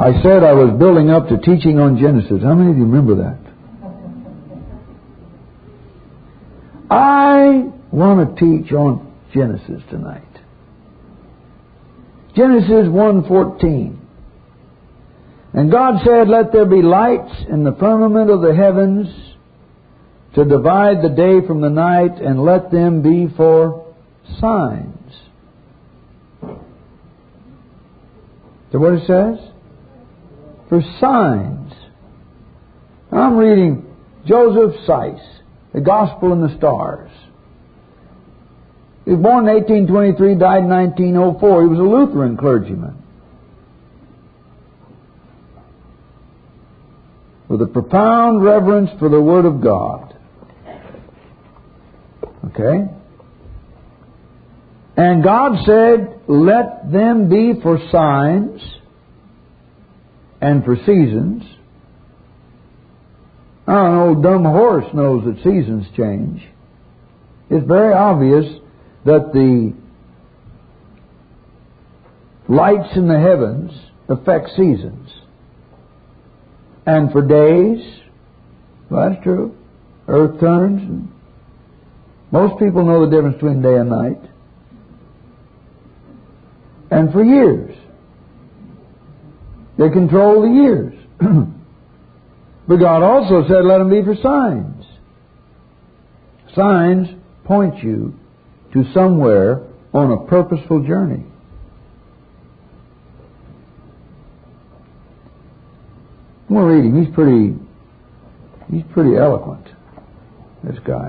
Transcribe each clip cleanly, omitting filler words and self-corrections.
I said I was building up to teaching on Genesis. How many of you remember that? I want to teach on Genesis tonight. Genesis 1:14. And God said, "Let there be lights in the firmament of the heavens to divide the day from the night, and let them be for signs." Is that what it says? For signs. I'm reading Joseph Seiss, The Gospel in the Stars. He was born in 1823, died in 1904. He was a Lutheran clergyman with a profound reverence for the Word of God. Okay? And God said, "Let them be for signs and for seasons." Now, an old dumb horse knows that seasons change. It's very obvious that the lights in the heavens affect seasons. And for days, well, that's true. Earth turns. Most people know the difference between day and night. And for years. They control the years. But God also said, "Let them be for signs." Signs point you to somewhere on a purposeful journey. We'll read him. He's pretty eloquent, this guy.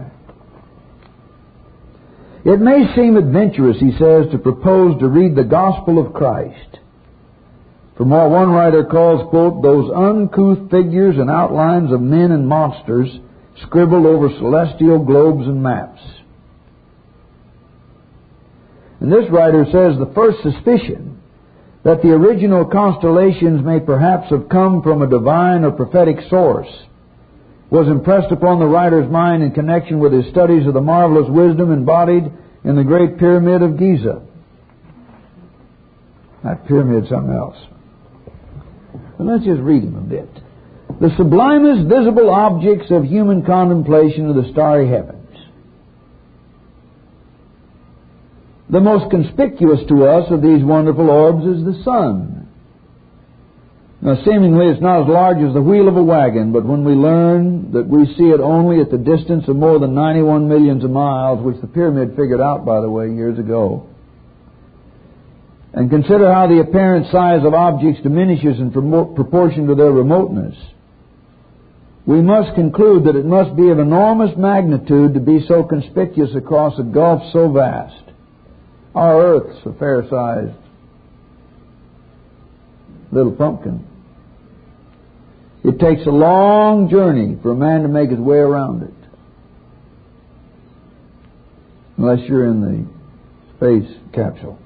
"It may seem adventurous," he says, "to propose to read the gospel of Christ from what one writer calls, quote, those uncouth figures and outlines of men and monsters scribbled over celestial globes and maps." And this writer says the first suspicion that the original constellations may perhaps have come from a divine or prophetic source was impressed upon the writer's mind in connection with his studies of the marvelous wisdom embodied in the Great Pyramid of Giza. That pyramid, something else. But let's just read him a bit. "The sublimest visible objects of human contemplation are the starry heavens. The most conspicuous to us of these wonderful orbs is the sun. Now, seemingly it's not as large as the wheel of a wagon, but when we learn that we see it only at the distance of more than 91 millions of miles, which the pyramid figured out, by the way, years ago, and consider how the apparent size of objects diminishes in proportion to their remoteness, we must conclude that it must be of enormous magnitude to be so conspicuous across a gulf so vast. Our Earth's a fair-sized little pumpkin. It takes a long journey for a man to make his way around it, unless you're in the space capsule.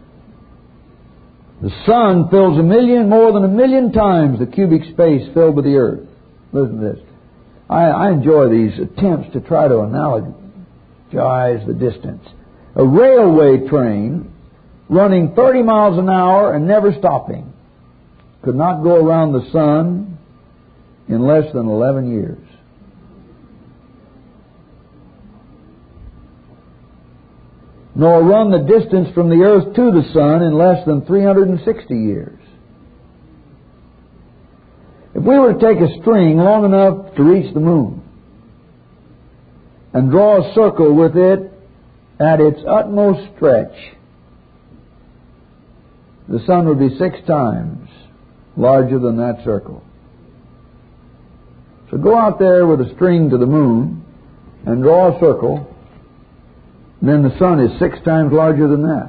The sun fills more than a million times the cubic space filled with the Earth." Listen to this. I enjoy these attempts to try to analogize the distance. A railway train running 30 miles an hour and never stopping could not go around the sun in less than 11 years. Nor run the distance from the earth to the sun in less than 360 years. If we were to take a string long enough to reach the moon and draw a circle with it at its utmost stretch, the sun would be 6 times larger than that circle. So go out there with a string to the moon and draw a circle, and then the sun is 6 times larger than that.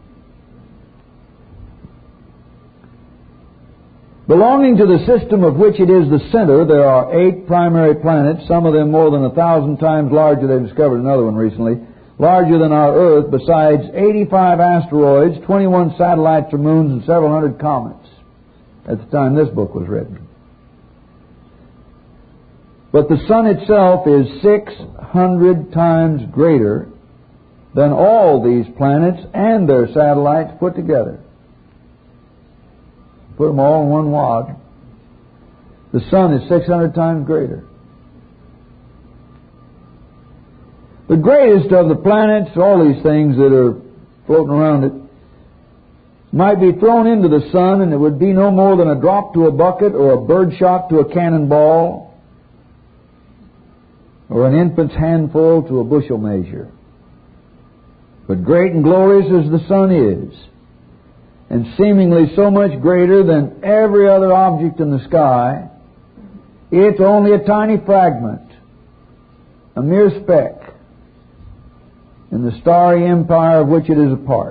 Belonging to the system of which it is the center, there are 8 primary planets, some of them more than 1,000 times larger. They've discovered another one recently, larger than our Earth, besides 85 asteroids, 21 satellites or moons, and several hundred comets at the time this book was written. But the sun itself is 600 times greater than all these planets and their satellites put together. Put them all in one wad. The sun is 600 times greater. The greatest of the planets, all these things that are floating around it, might be thrown into the sun, and it would be no more than a drop to a bucket or a birdshot to a cannonball or an infant's handful to a bushel measure. But great and glorious as the sun is, and seemingly so much greater than every other object in the sky, it's only a tiny fragment, a mere speck, in the starry empire of which it is a part.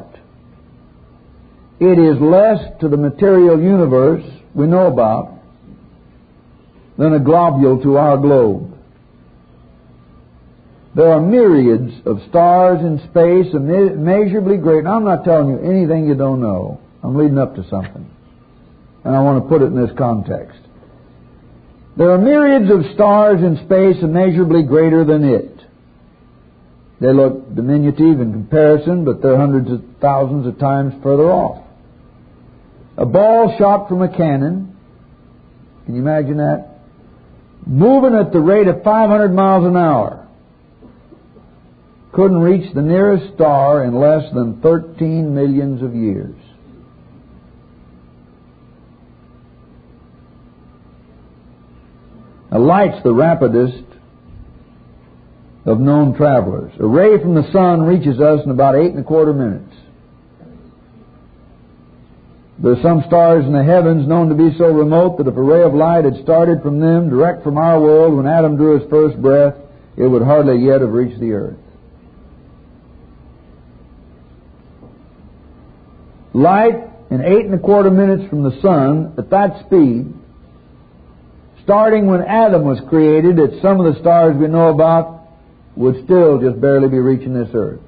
It is less to the material universe we know about than a globule to our globe. There are myriads of stars in space, immeasurably great. And I'm not telling you anything you don't know. I'm leading up to something. And I want to put it in this context. There are myriads of stars in space immeasurably greater than it. They look diminutive in comparison, but they're hundreds of thousands of times further off. A ball shot from a cannon, can you imagine that? Moving at the rate of 500 miles an hour, couldn't reach the nearest star in less than 13 millions of years. Now, light's the rapidest of known travelers. A ray from the sun reaches us in about 8.25 minutes. There are some stars in the heavens known to be so remote that if a ray of light had started from them direct from our world when Adam drew his first breath, it would hardly yet have reached the earth. Light in 8.25 minutes from the sun at that speed, starting when Adam was created, at some of the stars we know about, would still just barely be reaching this earth.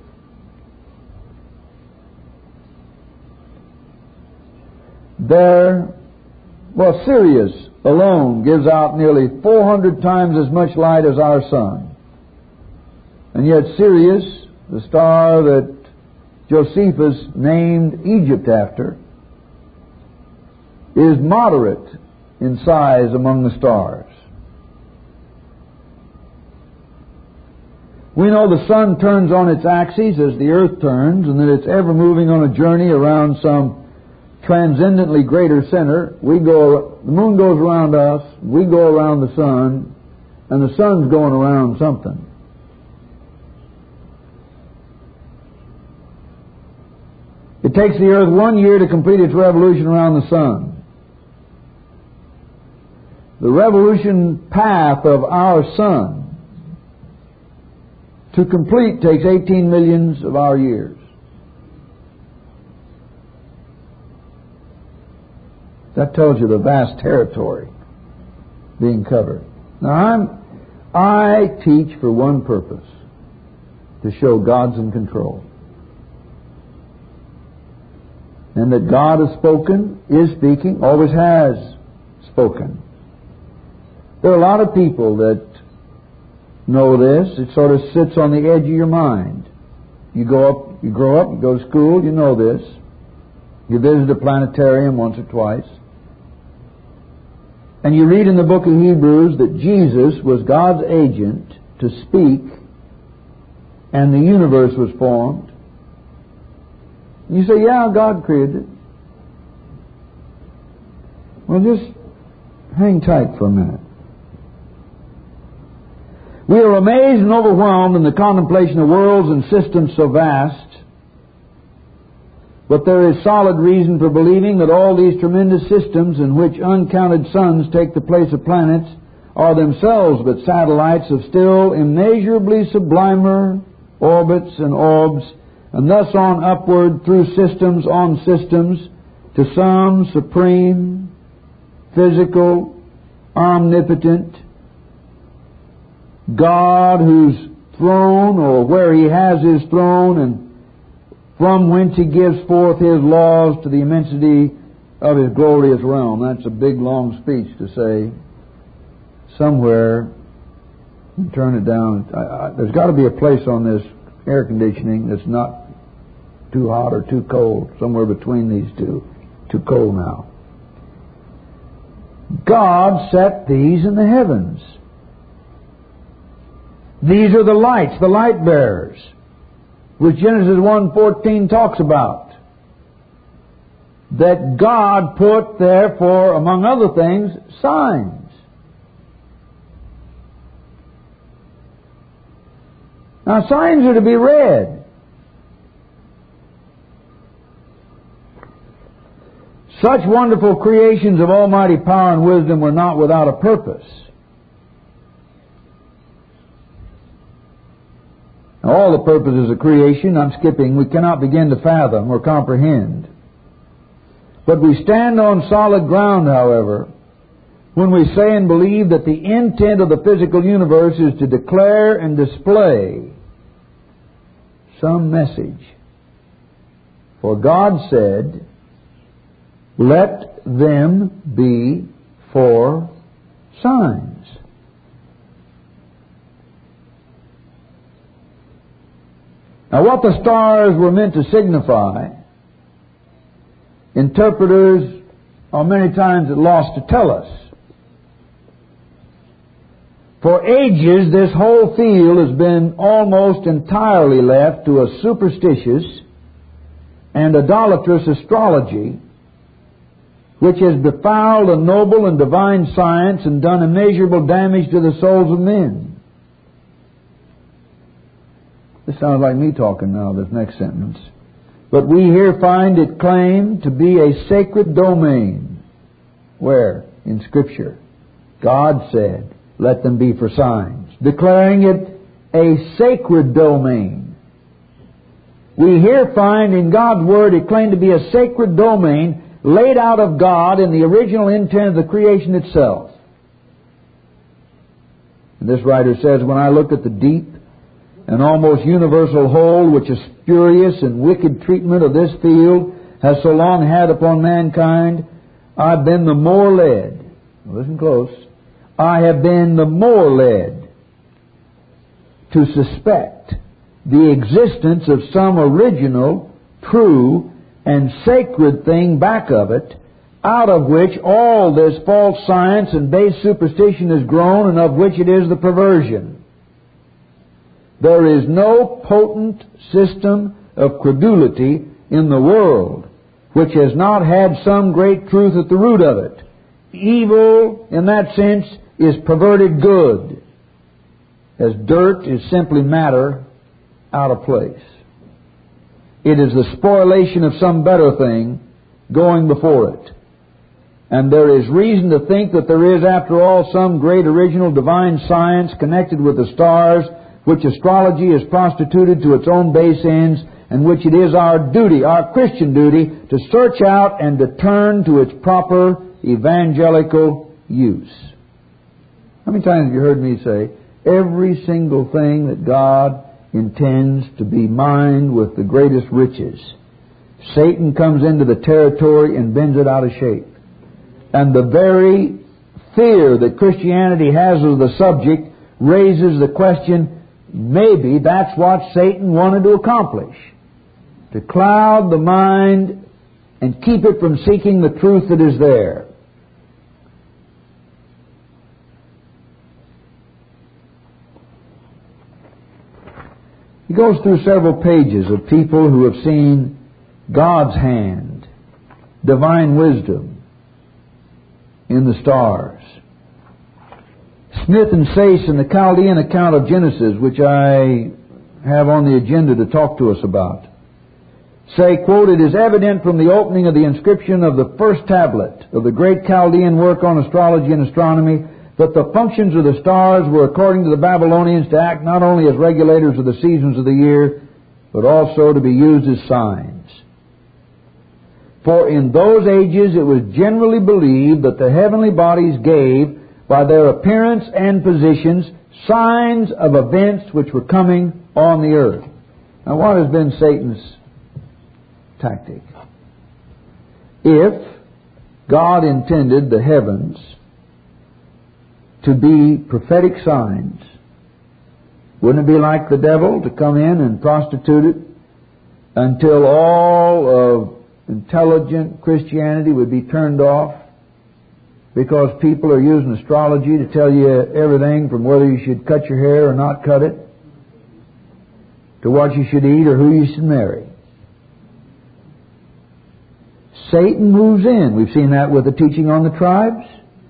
Sirius alone gives out nearly 400 times as much light as our sun. And yet Sirius, the star that Josephus named Egypt after, is moderate in size among the stars. We know the sun turns on its axis as the earth turns, and that it's ever moving on a journey around some transcendently greater center. The moon goes around us, we go around the sun, and the sun's going around something. It takes the earth 1 year to complete its revolution around the sun. The revolution path of our sun to complete takes 18 millions of our years. That tells you the vast territory being covered. Now, I teach for one purpose: to show God's in control. And that God has spoken, is speaking, always has spoken. There are a lot of people that know this. It sort of sits on the edge of your mind. You grow up, you go to school, you know this. You visit a planetarium once or twice. And you read in the book of Hebrews that Jesus was God's agent to speak, and the universe was formed. You say, yeah, God created it. Well, just hang tight for a minute. We are amazed and overwhelmed in the contemplation of worlds and systems so vast, but there is solid reason for believing that all these tremendous systems in which uncounted suns take the place of planets are themselves but satellites of still immeasurably sublimer orbits and orbs, and thus on upward through systems on systems to some supreme, physical, omnipotent God, whose throne, or where He has His throne, and from whence He gives forth His laws to the immensity of His glorious realm. That's a big, long speech to say somewhere. Turn it down. There's got to be a place on this air conditioning that's not too hot or too cold. Somewhere between these two. Too cold now. God set these in the heavens. These are the lights, the light bearers, which Genesis 1:14 talks about. That God put there for, among other things, signs. Now, signs are to be read. Such wonderful creations of almighty power and wisdom were not without a purpose. Now, all the purposes of creation, I'm skipping, we cannot begin to fathom or comprehend. But we stand on solid ground, however, when we say and believe that the intent of the physical universe is to declare and display some message. For God said, "Let them be for signs." Now, what the stars were meant to signify, interpreters are many times at loss to tell us. For ages, this whole field has been almost entirely left to a superstitious and idolatrous astrology, which has befouled a noble and divine science and done immeasurable damage to the souls of men. This sounds like me talking now, this next sentence. But we here find it claimed to be a sacred domain. Where? In Scripture. God said, "Let them be for signs," declaring it a sacred domain. We here find in God's Word it claimed to be a sacred domain laid out of God in the original intent of the creation itself. And this writer says, "When I look at the deep and almost universal hold which a spurious and wicked treatment of this field has so long had upon mankind, I've been the more led," listen close, "I have been the more led to suspect the existence of some original, true, and sacred thing back of it, out of which all this false science and base superstition has grown, and of which it is the perversion. There is no potent system of credulity in the world which has not had some great truth at the root of it. Evil, in that sense, is perverted good, as dirt is simply matter out of place. It is the spoliation of some better thing going before it. And there is reason to think that there is, after all, some great original divine science connected with the stars, which astrology has prostituted to its own base ends, and which it is our duty, our Christian duty, to search out and to turn to its proper evangelical use." How many times have you heard me say, every single thing that God intends to be mined with the greatest riches, Satan comes into the territory and bends it out of shape. And the very fear that Christianity has of the subject raises the question, maybe that's what Satan wanted to accomplish. To cloud the mind and keep it from seeking the truth that is there. He goes through several pages of people who have seen God's hand, divine wisdom in the stars. Smith and Sayce in the Chaldean account of Genesis, which I have on the agenda to talk to us about, say, quote, "It is evident from the opening of the inscription of the first tablet of the great Chaldean work on astrology and astronomy that the functions of the stars were, according to the Babylonians, to act not only as regulators of the seasons of the year, but also to be used as signs. For in those ages it was generally believed that the heavenly bodies gave, by their appearance and positions, signs of events which were coming on the earth." Now, what has been Satan's tactic? If God intended the heavens to be prophetic signs, wouldn't it be like the devil to come in and prostitute it until all of intelligent Christianity would be turned off because people are using astrology to tell you everything from whether you should cut your hair or not cut it, to what you should eat or who you should marry. Satan moves in. We've seen that with the teaching on the tribes.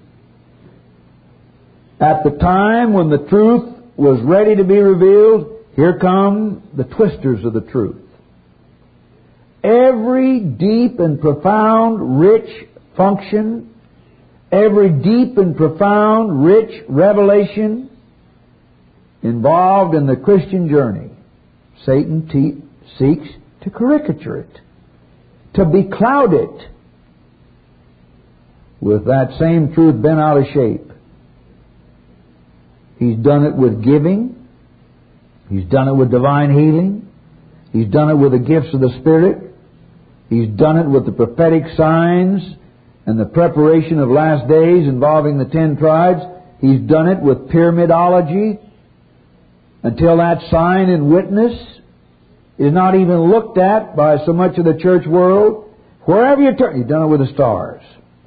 At the time when the truth was ready to be revealed, here come the twisters of the truth. Every deep and profound, rich function, every deep and profound, rich revelation involved in the Christian journey, Satan seeks to caricature it, to becloud it with that same truth bent out of shape. He's done it with giving. He's done it with divine healing. He's done it with the gifts of the Spirit. He's done it with the prophetic signs and the preparation of last days involving the 10 tribes. He's done it with pyramidology until that sign and witness is not even looked at by so much of the church world. Wherever you turn, he's done it with the stars.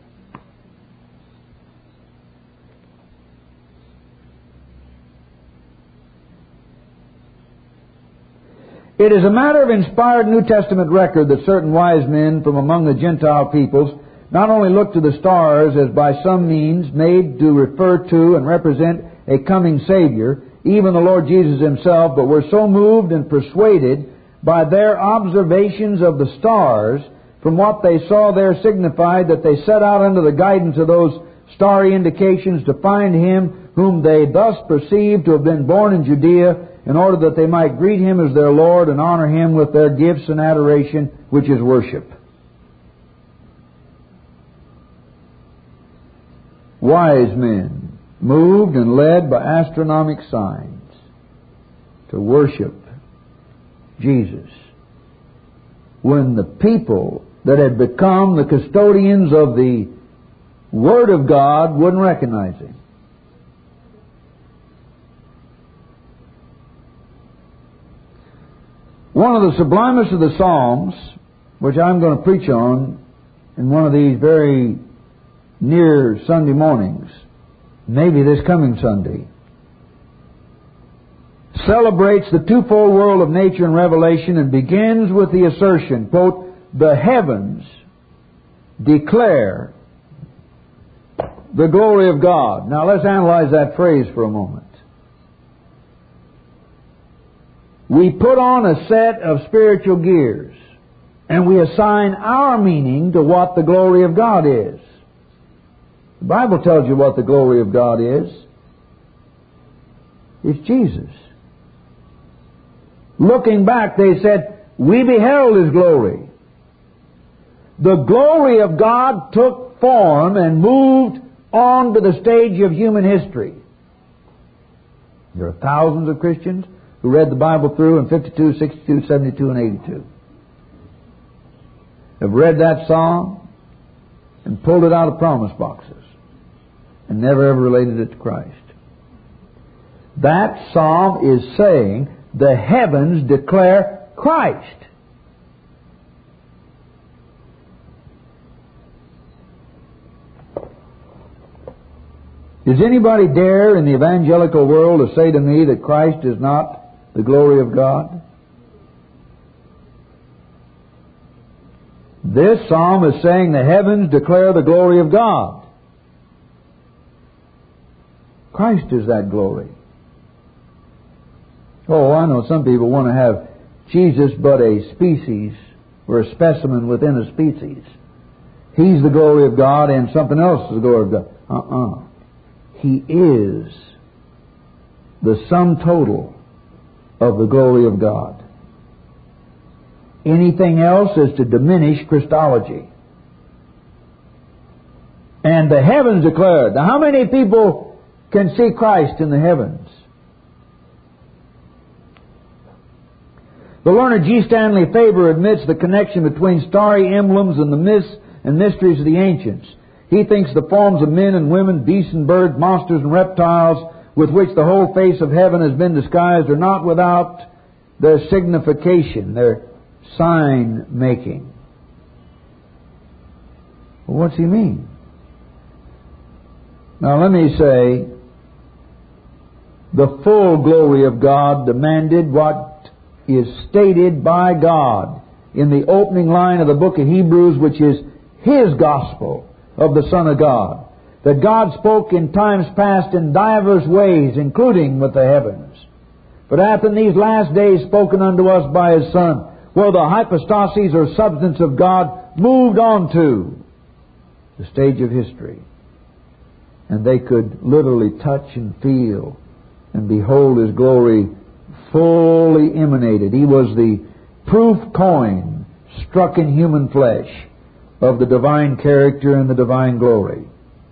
It is a matter of inspired New Testament record that certain wise men from among the Gentile peoples not only looked to the stars as by some means made to refer to and represent a coming Savior, even the Lord Jesus Himself, but were so moved and persuaded by their observations of the stars from what they saw there signified that they set out under the guidance of those starry indications to find Him whom they thus perceived to have been born in Judea, in order that they might greet Him as their Lord and honor Him with their gifts and adoration, which is worship. Wise men, moved and led by astronomic signs to worship Jesus, when the people that had become the custodians of the Word of God wouldn't recognize Him. One of the sublimest of the Psalms, which I'm going to preach on in one of these very near Sunday mornings, maybe this coming Sunday, celebrates the twofold world of nature and revelation and begins with the assertion, quote, "The heavens declare the glory of God." Now let's analyze that phrase for a moment. We put on a set of spiritual gears and we assign our meaning to what the glory of God is. The Bible tells you what the glory of God is. It's Jesus. Looking back, they said, "We beheld His glory." The glory of God took form and moved on to the stage of human history. There are thousands of Christians who read the Bible through in 52, 62, 72, and 82. Have read that psalm and pulled it out of promise boxes and never ever related it to Christ. That psalm is saying the heavens declare Christ. Does anybody dare in the evangelical world to say to me that Christ is not the glory of God? This psalm is saying the heavens declare the glory of God. Christ is that glory. Oh, I know some people want to have Jesus but a species or a specimen within a species. He's the glory of God and something else is the glory of God. He is the sum total of the glory of God. Anything else is to diminish Christology. And the heavens declared. Now, how many people can see Christ in the heavens? The learned G. Stanley Faber admits the connection between starry emblems and the myths and mysteries of the ancients. He thinks the forms of men and women, beasts and birds, monsters and reptiles, with which the whole face of heaven has been disguised, are not without their signification, their sign-making. Well, what's he mean? Now let me say, the full glory of God demanded what is stated by God in the opening line of the book of Hebrews, which is His gospel of the Son of God, that God spoke in times past in divers ways, including with the heavens, but hath in these last days spoken unto us by His Son, where the hypostases or substance of God moved on to the stage of history. And they could literally touch and feel and behold His glory fully emanated. He was the proof coin struck in human flesh of the divine character and the divine glory.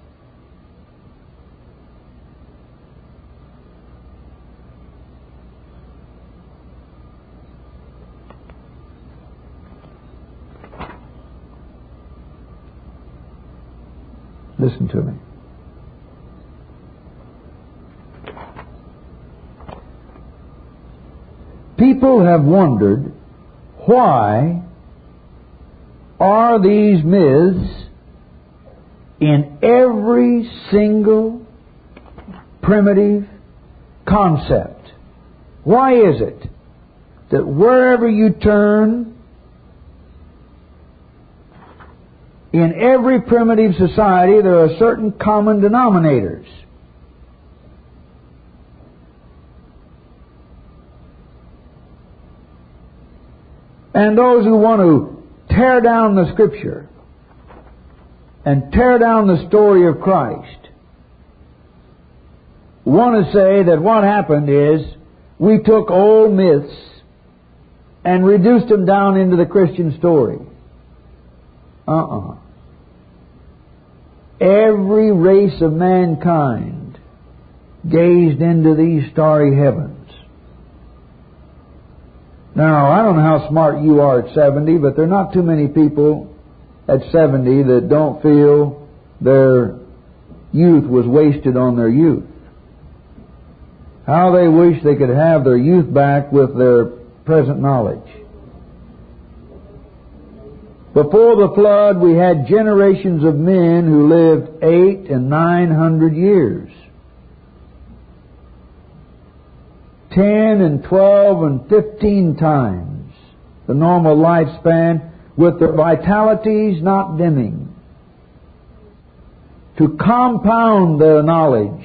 Listen to me. People have wondered, why are these myths in every single primitive concept? Why is it that wherever you turn, in every primitive society, there are certain common denominators? And those who want to tear down the Scripture and tear down the story of Christ want to say that what happened is we took old myths and reduced them down into the Christian story. Every race of mankind gazed into these starry heavens. Now, I don't know how smart you are at 70, but there are not too many people at 70 that don't feel their youth was wasted on their youth. How they wish they could have their youth back with their present knowledge. Before the flood, we had generations of men who lived 800 and 900 years. 10 and 12 and 15 times the normal lifespan, with their vitalities not dimming, to compound their knowledge.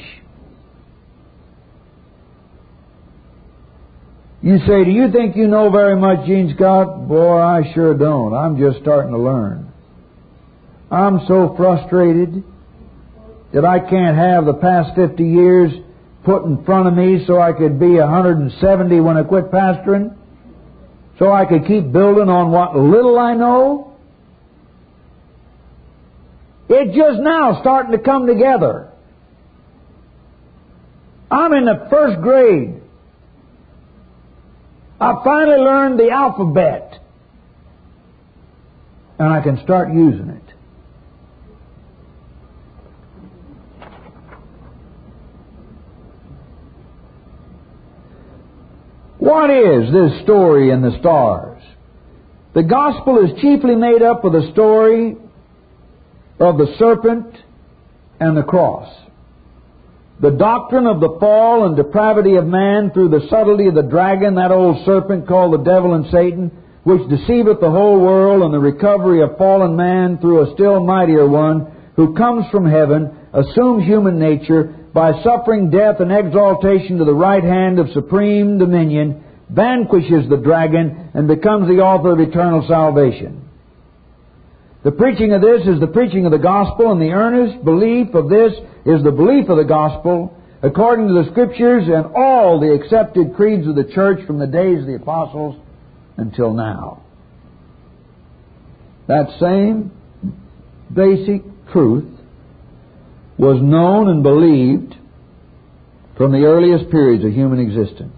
You say, do you think you know very much, Gene Scott? Boy, I sure don't. I'm just starting to learn. I'm so frustrated that I can't have the past 50 years put in front of me so I could be 170 when I quit pastoring, so I could keep building on what little I know. It's just now starting to come together. I'm in the first grade. I finally learned the alphabet, and I can start using it. What is this story in the stars? The gospel is chiefly made up of the story of the serpent and the cross. The doctrine of the fall and depravity of man through the subtlety of the dragon, that old serpent called the devil and Satan, which deceiveth the whole world, and the recovery of fallen man through a still mightier one, who comes from heaven, assumes human nature, by suffering death and exaltation to the right hand of supreme dominion, vanquishes the dragon and becomes the author of eternal salvation. The preaching of this is the preaching of the gospel, and the earnest belief of this is the belief of the gospel, according to the Scriptures and all the accepted creeds of the church from the days of the apostles until now. That same basic truth was known and believed from the earliest periods of human existence.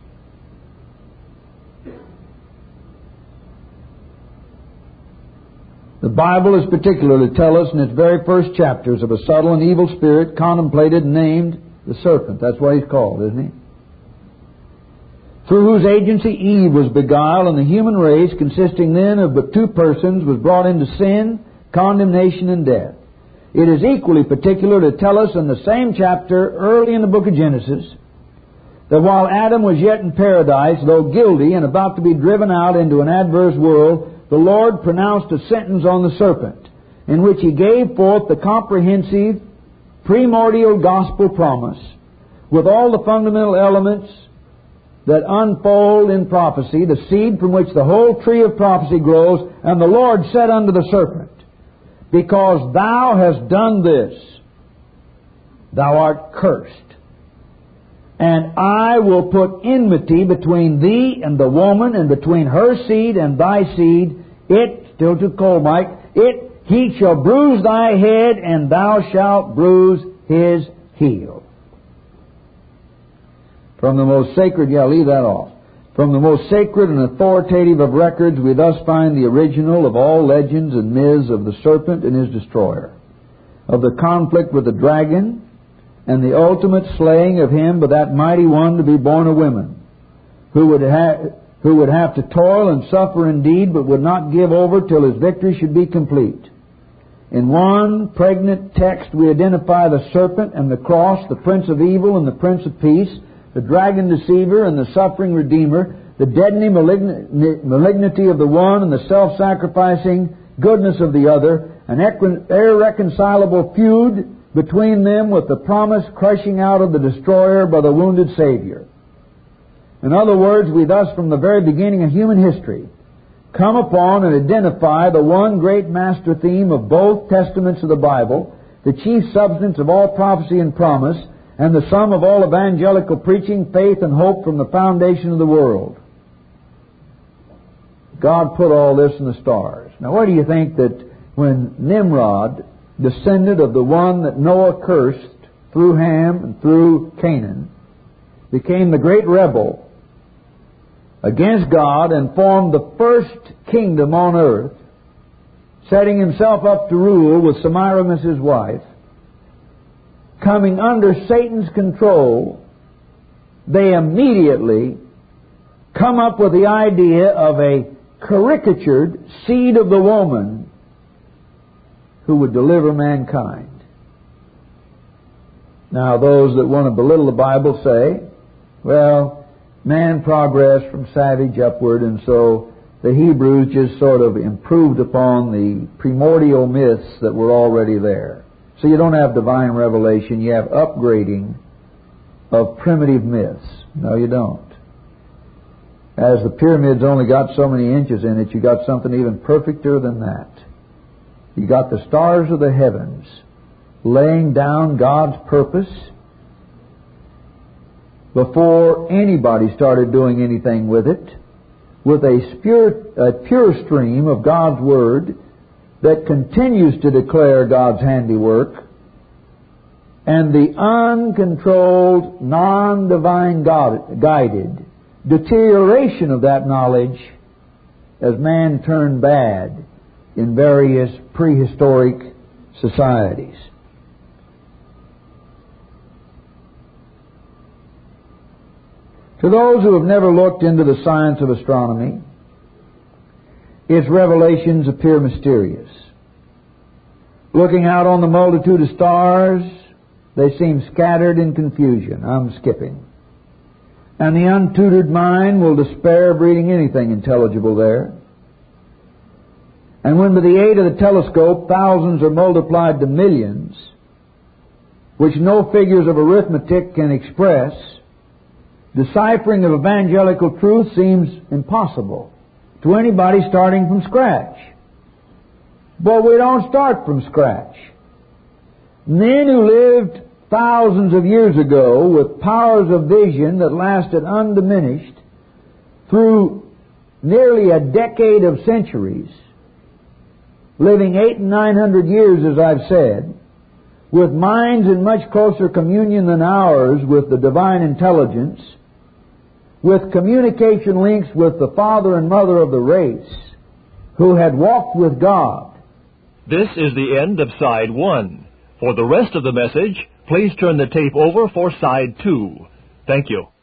The Bible is particular to tell us in its very first chapters of a subtle and evil spirit contemplated and named the serpent. That's what he's called, isn't he? Through whose agency Eve was beguiled, and the human race, consisting then of but two persons, was brought into sin, condemnation, and death. It is equally particular to tell us in the same chapter, early in the book of Genesis, that while Adam was yet in paradise, though guilty and about to be driven out into an adverse world, the Lord pronounced a sentence on the serpent, in which He gave forth the comprehensive, primordial gospel promise, with all the fundamental elements that unfold in prophecy, the seed from which the whole tree of prophecy grows. And the Lord said unto the serpent, Because thou hast done this, thou art cursed. And I will put enmity between thee and the woman, and between her seed and thy seed. It, still to Colmike, he shall bruise thy head, and thou shalt bruise his heel. From the most sacred, leave that off. From the most sacred and authoritative of records, we thus find the original of all legends and myths of the serpent and his destroyer, of the conflict with the dragon, and the ultimate slaying of him by that mighty one to be born of women, who would have to toil and suffer indeed, but would not give over till his victory should be complete. In one pregnant text we identify the serpent and the cross, the prince of evil and the prince of peace, the dragon deceiver and the suffering redeemer, the deadening malignity of the one and the self-sacrificing goodness of the other, an irreconcilable feud between them with the promised crushing out of the destroyer by the wounded Savior. In other words, we thus, from the very beginning of human history, come upon and identify the one great master theme of both testaments of the Bible, the chief substance of all prophecy and promise, and the sum of all evangelical preaching, faith, and hope from the foundation of the world. God put all this in the stars. Now, where do you think that when Nimrod, descendant of the one that Noah cursed through Ham and through Canaan, became the great rebel against God and formed the first kingdom on earth, setting himself up to rule with Semiramis his wife, coming under Satan's control, they immediately come up with the idea of a caricatured seed of the woman who would deliver mankind. Now, those that want to belittle the Bible say, well, man progressed from savage upward, and so the Hebrews just sort of improved upon the primordial myths that were already there. So you don't have divine revelation, you have upgrading of primitive myths. No, you don't. As the pyramids only got so many inches in it, you got something even perfecter than that. You got the stars of the heavens laying down God's purpose before anybody started doing anything with it, with a pure stream of God's Word that continues to declare God's handiwork, and the uncontrolled, non-divine guided deterioration of that knowledge as man turned bad in various prehistoric societies. To those who have never looked into the science of astronomy, its revelations appear mysterious. Looking out on the multitude of stars, they seem scattered in confusion. I'm skipping. And the untutored mind will despair of reading anything intelligible there. And when by the aid of the telescope thousands are multiplied to millions, which no figures of arithmetic can express, deciphering of evangelical truth seems impossible to anybody starting from scratch. But we don't start from scratch. Men who lived thousands of years ago with powers of vision that lasted undiminished through nearly a decade of centuries, living 800 and 900 years, as I've said, with minds in much closer communion than ours with the divine intelligence, with communication links with the father and mother of the race, who had walked with God. This is the end of Side 1. For the rest of the message, please turn the tape over for Side 2. Thank you.